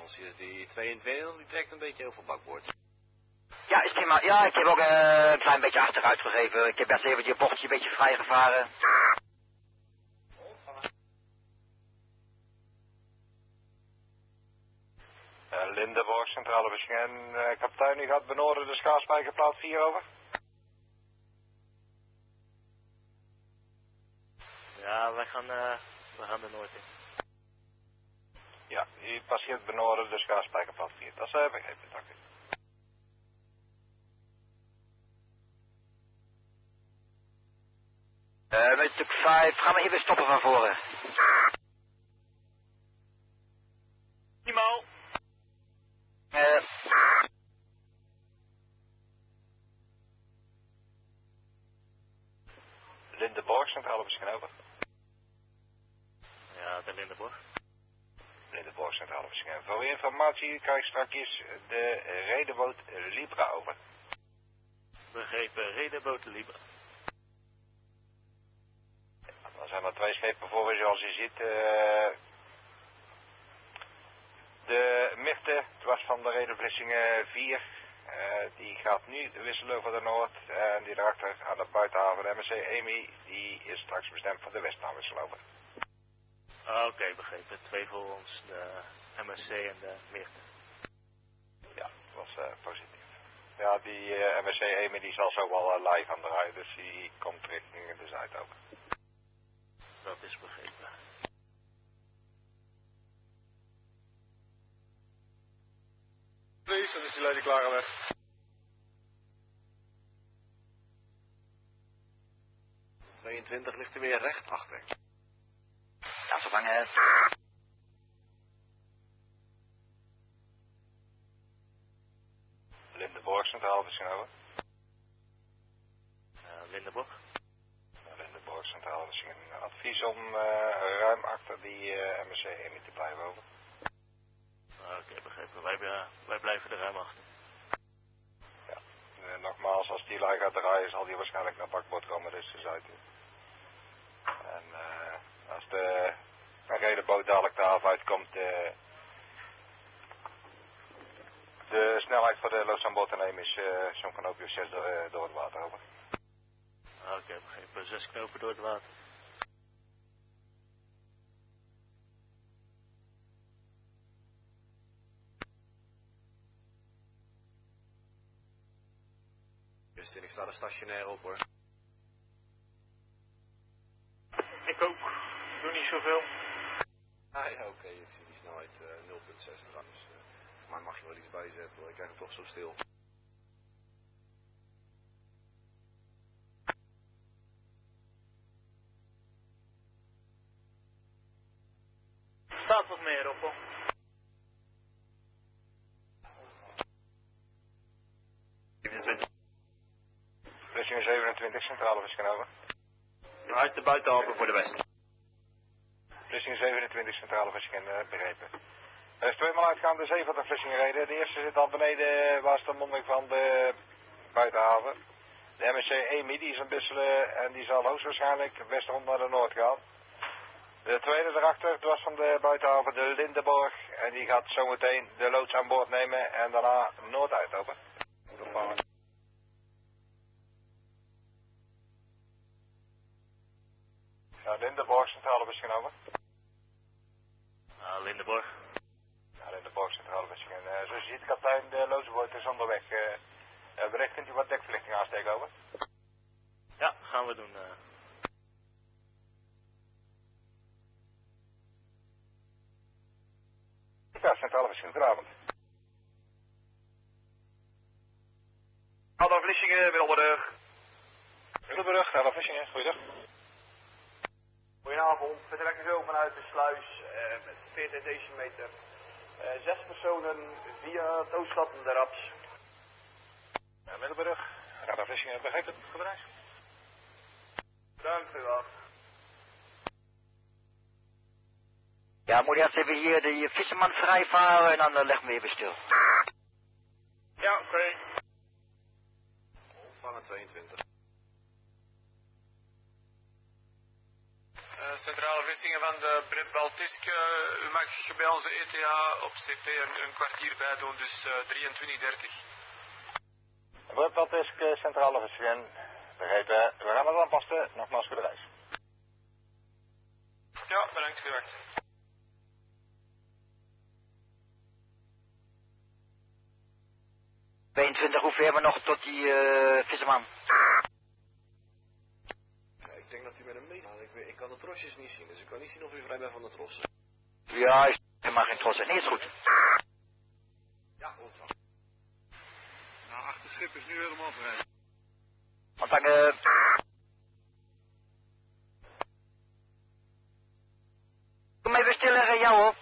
financiën. Die 22 die trekt een beetje over bakboord. Ja, is prima. Ja, ik heb ook een klein beetje achteruit gegeven. Ik heb best even die bochtje een beetje vrij gevaren. Lindenborg, centrale beschikking. Kapitein, u gaat benoorden de Schaaspijkerplaat 4 over? Ja, we gaan er nooit in. Ja, u passeert benoorden de Schaaspijkerplaat 4. Dat is begrepen, dank u. Met stuk 5, gaan we even stoppen van voren. Timo! Lindenborg, centrale beschikking over. Ja, de Lindenborg. Lindenborg, centrale beschikking. Voor uw informatie, u krijgt straks de redenboot Libra over. Begrepen, redenboot Libra. Dan zijn er 2 schepen voor u, zoals u ziet. De Mirte, dwars van de redenvlissingen 4, die gaat nu wisselen voor de Noord. En die daarachter aan de buitenhaven, de MSC Amy, die is straks bestemd voor de Westaanwissel over. Oké, begrepen. 2 voor ons, de MSC en de Mirte. Ja, dat was positief. Ja, die MSC Amy die zal zo wel live aan draaien, dus die komt richting de Zuid ook. Dat is begrepen. Please, dan is die lady klaar weg. De 22 ligt er weer recht achter. Ja, vervangen. Lindenborg, centrale beschikking over. Lindenborg. Lindenborg, centrale beschikking. Advies om ruim achter die MSC Amy te blijven over. Oké, begrepen. Wij blijven er ruim achter. Ja, nogmaals, als die lui gaat draaien, zal die waarschijnlijk naar bakboord komen, dus de Zuid. En als de redenboot dadelijk de haven uitkomt, de snelheid voor de loods aan boord te nemen is zo'n knoopje of 6 door het water over. Oké, begrepen. 6 knopen door het water. Justin, ik sta er stationair op hoor. Ik ook. Doe niet zoveel. Ah ja, oké, ik zie die snelheid 0,6 eraan, dus voor mij mag je wel iets bijzetten hoor, ik krijg hem toch zo stil. Staat wat meer op, hoor. Vlissingen 27, centrale beschikking over. Uit de buitenhaven voor de West. Vlissingen 27, centrale beschikking, begrepen. Er is 2 maal uitgaande zee van de Vlissingen reden. De eerste zit al beneden, waar is de monding van de buitenhaven. De MSC Amy, die is aan Bisselen en die zal hoogstwaarschijnlijk westerom naar de Noord gaan. De tweede erachter, dwars van de buitenhaven, de Lindenborg. En die gaat zometeen de loods aan boord nemen en daarna Noord uit, over. Ja, Lindenborg, centrale beschikking over. Lindenborg. Ja, Lindenborg, centrale beschikking. Zoals je ziet, kapitein, de loodsboot is onderweg. Bericht, kunt u wat dekverlichting aansteken, over? Ja, gaan we doen. Ja, centrale beschikking, goedenavond. Hallo Vlissingen, Middelburg. Middelburg, hallo Vlissingen, goeiedag. Goedenavond, vertrekken zo vanuit de sluis met 40 decimeter. 6 personen via het Ooststad en de Raps. Middelburg, hallo Vlissingen, begrijpt het, goed reis? Dank u wel. Ja, moet je eerst even hier de visserman vrijvaren en dan leggen we even stil. Ja, oké. Ontvangen 22. centrale vissingen van de Brett Baltisk. U mag bij onze ETA op CP een kwartier bij doen, dus 23:30. Brett Baltisk, centrale vissingen. Begrepen. We gaan het aanpassen. Nogmaals voor de reis. Ja, bedankt voor uw wacht. Hoeveel hebben we nog tot die visserman? Ja, ik denk dat u met hem meegaat. Ik kan de trosjes niet zien, dus ik kan niet zien of u vrij bent van de trossen. Ja, ik heb maar geen trossen. Nee, is goed. Ja, ontvang. Nou, achterschip is nu helemaal vrij. Ontvangen. Kom even stilleggen, jou hoor.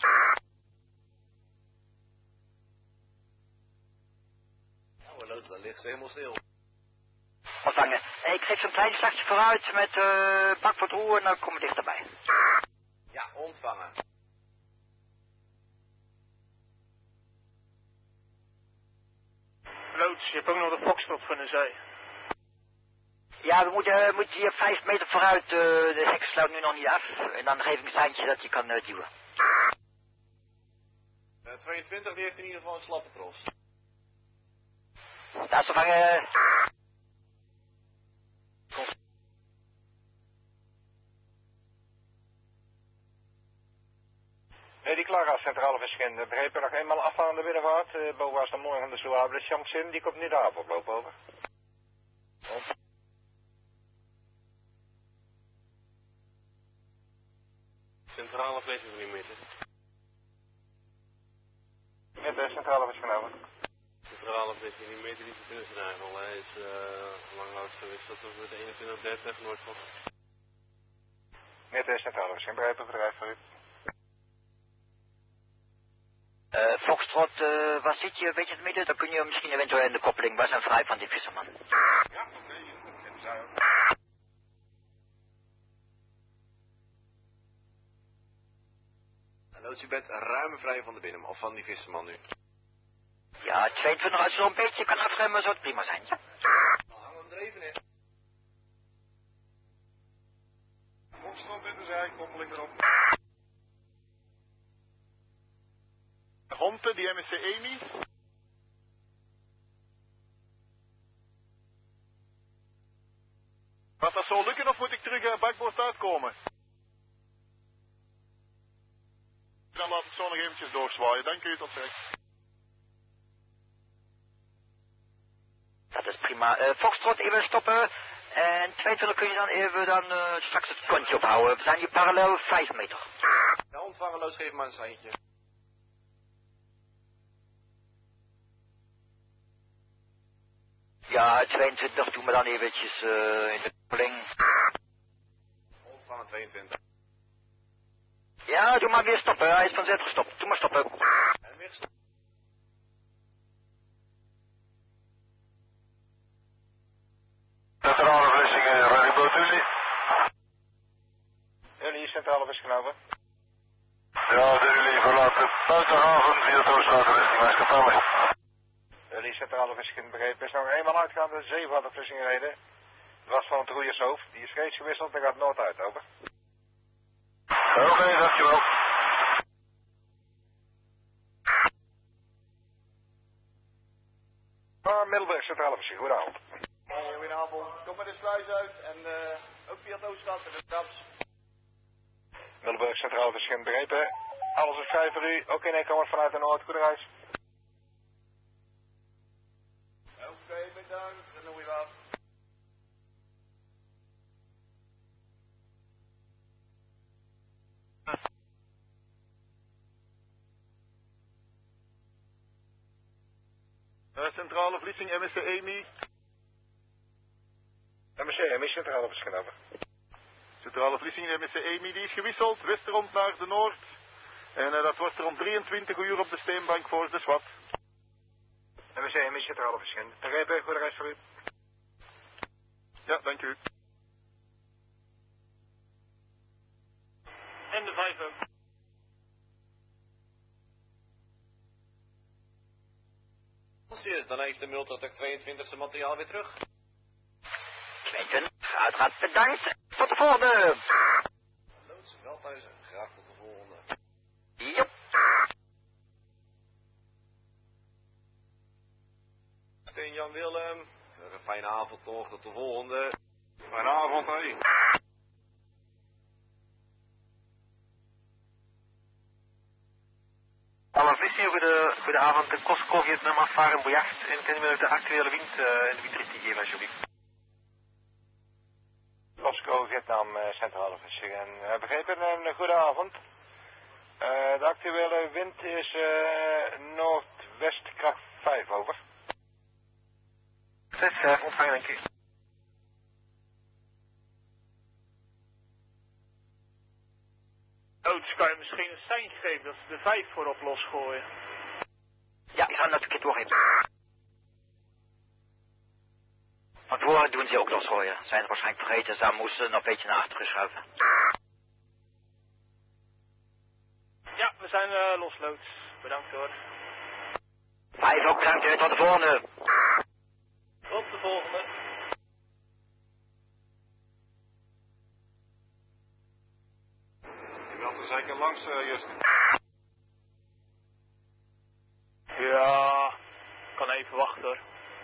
Dat ligt ze helemaal stil. Ontvangen. Ik geef zo'n klein slagje vooruit met bak voor het roer en dan kom ik dichterbij. Ja, ontvangen. Loods, je hebt ook nog de Foxtrot van de zee. Ja, we moeten hier 5 meter vooruit. De hek sluit nu nog niet af. En dan geef ik een seintje dat je kan duwen. 22 die heeft in ieder geval een slappe tros. Daar is ontvangen. Die Clara, centrale vissingen. Begrepen, nog eenmaal afval aan de binnenvaart. Boven was dan morgen de Souable Champsin. Die komt nu daarop oplopen, over. Centrale vlees is niet meer. Met de centrale vissingen over. Centrale vlees is niet meer, die kunnen ze eigenlijk al. Hij is langloos gewisseld over de 21:30 Noordvoort. Met de centrale vissingen. Begrepen, bedrijf voor u. Foxtrot, waar zit je? Weet je het midden? Dan kun je misschien eventueel in de koppeling. Wij zijn vrij van die visserman. Ja, oké. Dat zij ook. Loods, u bent ruim vrij van de binnen, of van die visserman nu. Ja, 22 als je zo'n beetje kan afremmen, zou het prima zijn. Ja. Dan hangen we hem er even in. Opstand in de zij, koppeling erop. Honte, die MSC Amy. Gaat dat zo lukken of moet ik terug bakboord uitkomen? Dan laat ik zo nog eventjes doorzwaaien. Dank u, tot straks. Dat is prima. Foxtrot, even stoppen. En 22 kun je dan even straks het kontje ophouden. We zijn hier parallel 5 meter. Ja, ontvangen, Loods, geef maar een seintje. Ja, 22 doen we dan eventjes in de koppeling. Ontvangen 22. Ja, doe maar weer stoppen. Hij is van zet gestopt. Doe maar stoppen. En weer stoppen. Centrale vissingen, Rallyboot Unie. Jullie centrale vissingen over. Ja, de jullie verlaten buitenhaven via Tooswater richting Maaskapelle. Jullie centrale vissingen begrepen. Is nog eenmaal uitgaande zeewatervissingen reden. Het was van het roeiershoofd. Die is reeds gewisseld en gaat noord uit, over. Oké, dankjewel. Middelburg centrale vissingen, goedenavond. Goedenavond. Kom maar de sluis uit en ook via het Ooststad en de Traps. Middelburg centrale vissingen begrepen. Alles is vrij voor u. Ook in Eekkamers vanuit de Noord. Goede reis. Oké, bedankt. Dan doen we wat. Centrale Vlissing, MSC Amy. MSC Amy, centrale vissingen over. Centrale Vlissing, MSC Amy, die is gewisseld. Westerond naar de Noord. En dat wordt er om 23 uur op de steenbank voor de SWAT. MSC Amy, centrale vissingen. Begrepen, goede reis voor u. Ja, dank u. En de 5 ook. Dan heeft de Multotech 22 zijn materiaal weer terug. 22, uiteraard bedankt. Tot de volgende. Graag tot de volgende. Jop. Steen Jan Willem. Een fijne avond toch, tot de volgende. Fijne avond, hé. Alle vissingen voor de avond de Costco Vietnam afvaren en boejacht. En kunnen we de actuele wind en de windrichting geven alsjeblieft. Costco Vietnam Centrale Vissing. En begrepen, een goede avond. De actuele wind is noordwest kracht 5 over. 6, ontvangen denk ik. Oots, kan je misschien een seintje geven dat ze de 5 voorop losgooien? Ja, ik ga dat een keer doorgeven. Van tevoren doen ze ook losgooien. Zijn ze waarschijnlijk vergeten, ze moesten nog een beetje naar achteren schuiven. Ja, we zijn losloods. Bedankt hoor. 5 ook bedankt, tot de volgende. Tot de volgende. Je wilt er zeker langs, Justin. Ja, kan even wachten hoor.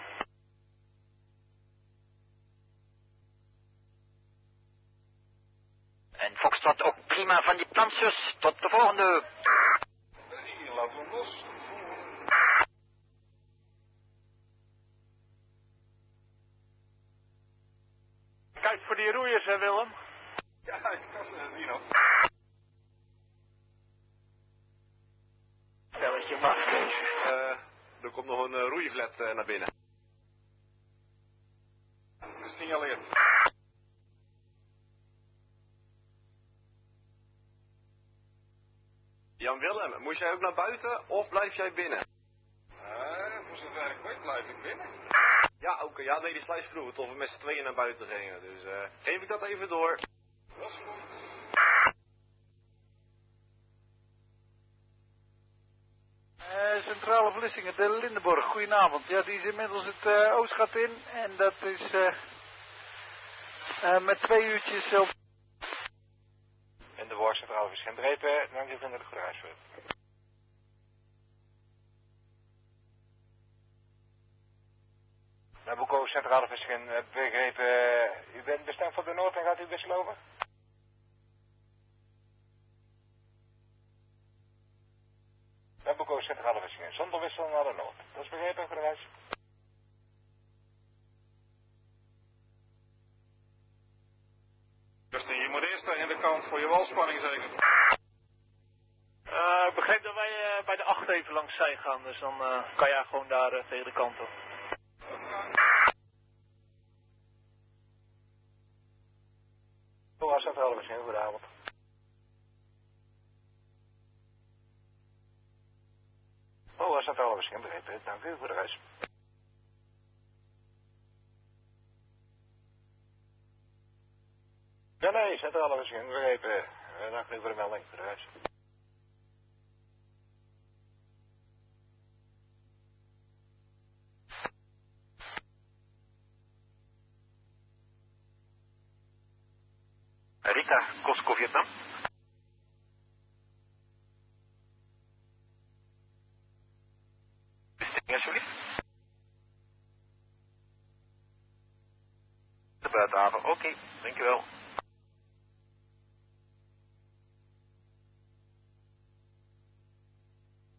En Foxtrot ook prima van die plantjes. Tot de volgende. Hier, laten we hem los. Kijk voor die roeiers hè Willem. Ja, ik kan ze zien hoor. Stelletje vast. Er komt nog een roeivlet naar binnen. Gesignaleerd. Jan Willem, moest jij ook naar buiten of blijf jij binnen? Voor zover ik weet blijf ik binnen. Ja, oké. Ja, nee, die sluis vroeg het of we met z'n tweeën naar buiten gingen. Dus geef ik dat even door. Dat is goed. Centrale Vlissingen, de Lindenborg, goedenavond. Ja, die is inmiddels het Oostgat in en dat is met 2 uurtjes op. In de Worst Centrale Vissing Drepen, dank u voor de goede reis. Nabucco Centrale Vissing begrepen, u bent bestemd voor de Noord en gaat u wisselen over? Nabucco Centrale Vissing zonder wissel naar de Noord. Dat is begrepen voor de reis. Justin, je moet eerst tegen de kant voor je walspanning zeker. Ik begreep dat wij bij de 8 even langs zijn gaan, dus dan kan jij gewoon daar tegen de kant op. Boa Centrale Vissing, goedenavond. Boa Centrale Vissing, begrepen, dank u voor de reis. Ja, nee, Centrale Vissing, begrepen. Dank u voor de melding, voor de reis. Rita, Costco Vietnam. Bestemming alsjeblieft. De buitenhaven, oké, dankjewel.